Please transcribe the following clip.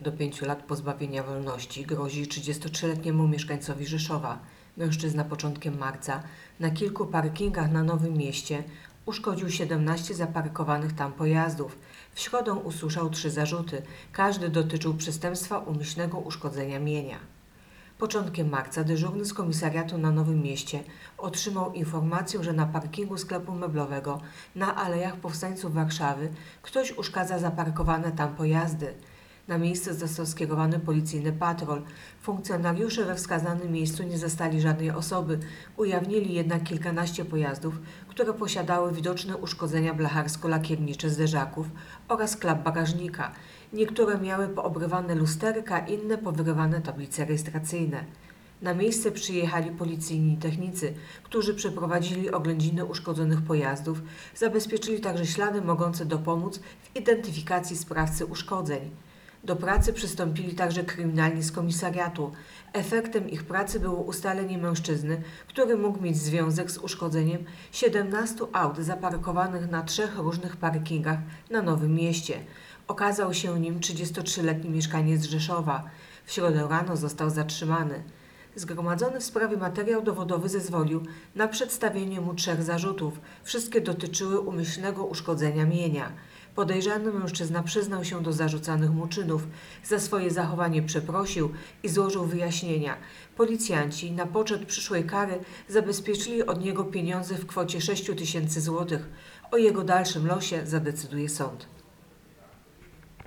do 5 lat pozbawienia wolności grozi 33-letniemu mieszkańcowi Rzeszowa. Mężczyzna początkiem marca na kilku parkingach na Nowym Mieście uszkodził 17 zaparkowanych tam pojazdów. W środę usłyszał 3 zarzuty. Każdy dotyczył przestępstwa umyślnego uszkodzenia mienia. Początkiem marca dyżurny z komisariatu na Nowym Mieście otrzymał informację, że na parkingu sklepu meblowego na Alejach Powstańców Warszawy ktoś uszkadza zaparkowane tam pojazdy. Na miejsce został skierowany policyjny patrol. Funkcjonariusze we wskazanym miejscu nie zastali żadnej osoby. Ujawnili jednak kilkanaście pojazdów, które posiadały widoczne uszkodzenia blacharsko-lakiernicze zderzaków oraz klap bagażnika. Niektóre miały poobrywane lusterka, inne powyrywane tablice rejestracyjne. Na miejsce przyjechali policyjni technicy, którzy przeprowadzili oględziny uszkodzonych pojazdów, zabezpieczyli także ślady mogące dopomóc w identyfikacji sprawcy uszkodzeń. Do pracy przystąpili także kryminalni z komisariatu. Efektem ich pracy było ustalenie mężczyzny, który mógł mieć związek z uszkodzeniem 17 aut zaparkowanych na 3 różnych parkingach na Nowym Mieście. Okazał się nim 33-letni mieszkaniec Rzeszowa. W środę rano został zatrzymany. Zgromadzony w sprawie materiał dowodowy zezwolił na przedstawienie mu 3 zarzutów. Wszystkie dotyczyły umyślnego uszkodzenia mienia. Podejrzany mężczyzna przyznał się do zarzucanych mu czynów. Za swoje zachowanie przeprosił i złożył wyjaśnienia. Policjanci na poczet przyszłej kary zabezpieczyli od niego pieniądze w kwocie 6 000 złotych. O jego dalszym losie zadecyduje sąd.